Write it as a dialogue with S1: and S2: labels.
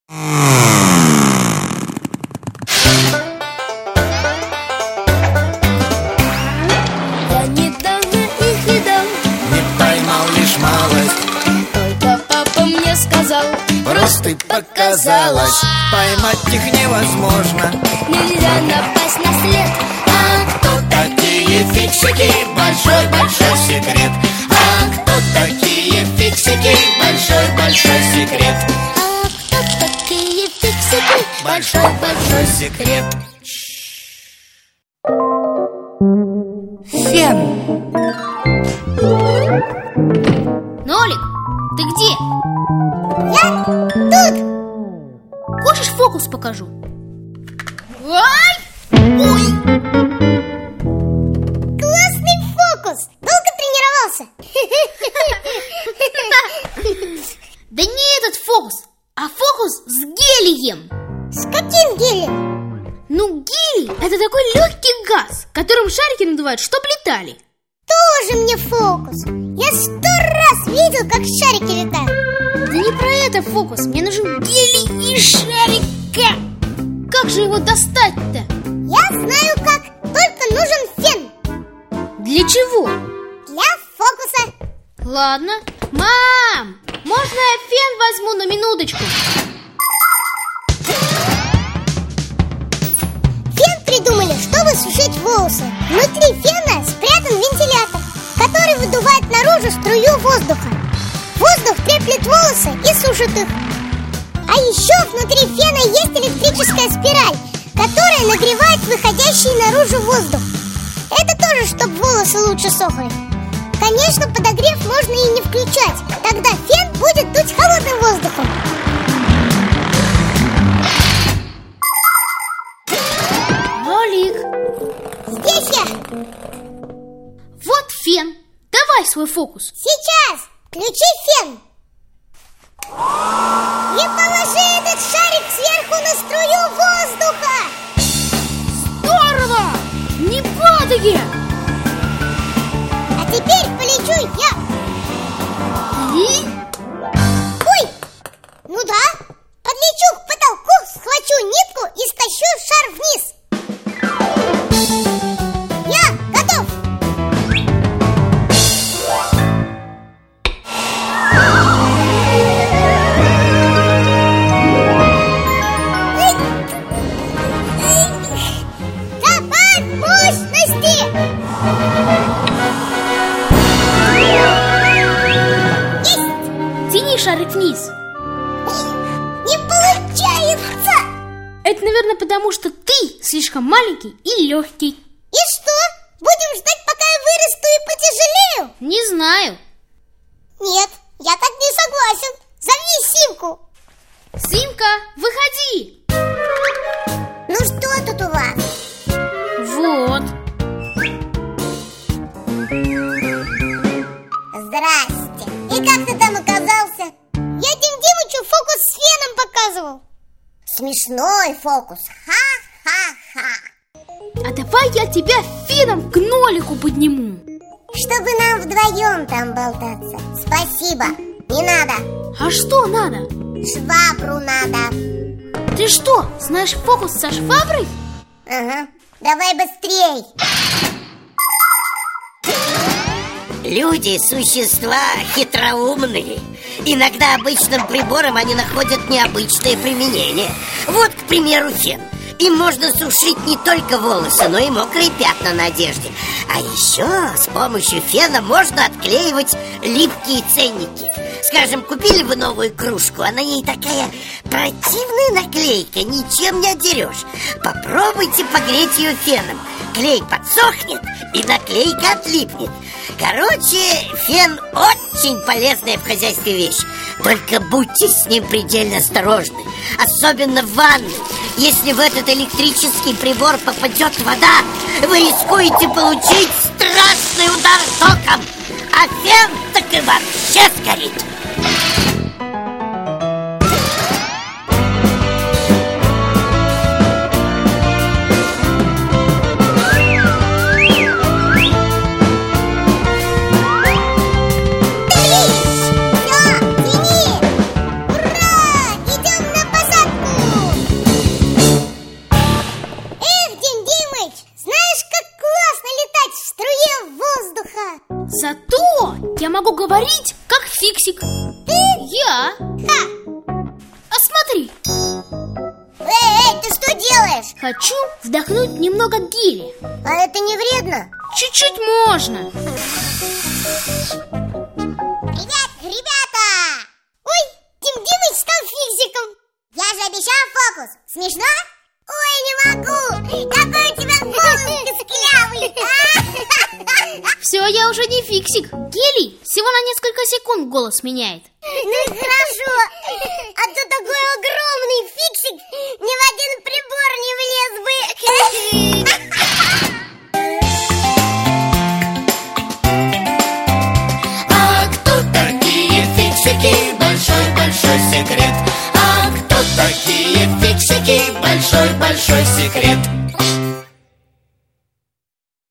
S1: Я недавно их видал,
S2: Не поймал лишь малость,
S1: только папа мне сказал:
S2: просто показалось. Поймать их невозможно.
S1: нельзя напасть на след.
S2: А кто такие фиксики? Большой-большой секрет. А кто такие фиксики? Большой-большой секрет.
S1: А кто такие фиксики?
S2: Большой-большой секрет.
S3: Фен.
S4: Нолик, ты где?
S1: Я тут.
S4: Хочешь, фокус покажу? Ай! Ой!
S1: Классный фокус. Долго тренировался?
S4: Да не этот фокус, а фокус с гелием.
S1: С каким гелем?
S4: Ну, гелий – это такой легкий газ, которым шарики надувают, чтоб летали.
S1: Тоже мне фокус. Я 100 раз видел, как шарики летают.
S4: Да не про это фокус, мне нужен гелий и шарика. Как же его достать-то?
S1: Я знаю как. Только нужен фен.
S4: Для чего?
S1: Для фокуса.
S4: Ладно. Мам, можно я фен возьму на минуточку?
S1: Фен придумали, чтобы сушить волосы. Внутри фена спрятан вентилятор, который выдувает наружу струю воздуха. Воздух треплет волосы и сушит их. А еще внутри фена есть электрическая спираль, которая нагревает выходящий наружу воздух. Это тоже, чтобы волосы лучше сохли. Конечно, подогрев можно и не включать. Тогда фен будет дуть холодным воздухом.
S4: Нолик,
S1: Здесь я.
S4: вот фен. Давай свой фокус.
S1: Сейчас. Включи фен. И положи этот шарик сверху на струю воздуха.
S4: Здорово! Не падай!
S1: А теперь полечу я.
S4: И?
S1: Ой, ну да. Подлечу к потолку, схвачу нитку и стащу шар вниз. Я готов. Добавь мощности. Есть.
S4: Тяни шарик вниз.
S1: Не получается.
S4: Это, наверное, потому что ты слишком маленький и легкий.
S1: И что? Будем ждать, пока я вырасту и потяжелею?
S4: Не знаю.
S1: Нет, я так не согласен. Зови Симку.
S4: Симка, выходи.
S1: Ну что тут у вас?
S4: Вот.
S1: Здрасте. И как ты там оказался? Я Дим Димычу фокус с феном показывал. Смешной фокус. Ха-ха-ха.
S4: А давай я тебя феном к Нолику подниму.
S1: Чтобы нам вдвоем там болтаться. Спасибо. Не надо.
S4: А что надо?
S1: Швабру надо.
S4: Ты что, знаешь фокус со шваброй?
S1: Ага. Давай быстрей.
S3: Люди – существа хитроумные. Иногда обычным приборам они находят необычное применение. Вот, к примеру, фен. Им можно сушить не только волосы, но и мокрые пятна на одежде. А еще с помощью фена можно отклеивать липкие ценники. Скажем, купили вы новую кружку, а на ней такая противная наклейка, ничем не отдерешь. Попробуйте погреть ее феном. Клей подсохнет и наклейка отлипнет. Короче, фен очень полезная в хозяйстве вещь. Только будьте с ним предельно осторожны. Особенно в ванной. Если в этот электрический прибор попадет вода, вы рискуете получить страшный удар током. А фен так и вообще сгорит.
S1: Все, тяни! Ура! Идем на базар!
S4: фиксик.
S1: Ты?
S4: Я?
S1: Ха!
S4: А смотри,
S1: Эй, ты что делаешь?
S4: хочу вдохнуть немного гели.
S1: А это не вредно?
S4: Чуть-чуть можно.
S1: Ребята! Ой, Тим Димыч стал фиксиком. Я же обещал фокус. Смешно? Ой, не могу. Какой у тебя голос песклявый.
S4: Все, я уже не фиксик. Гелий всего на несколько секунд голос меняет.
S1: Ну и хорошо. А то такой огромный фиксик ни в один прибор не влез бы.
S2: А кто такие фиксики? Большой-большой секрет. А кто такие фиксики? Большой-большой секрет.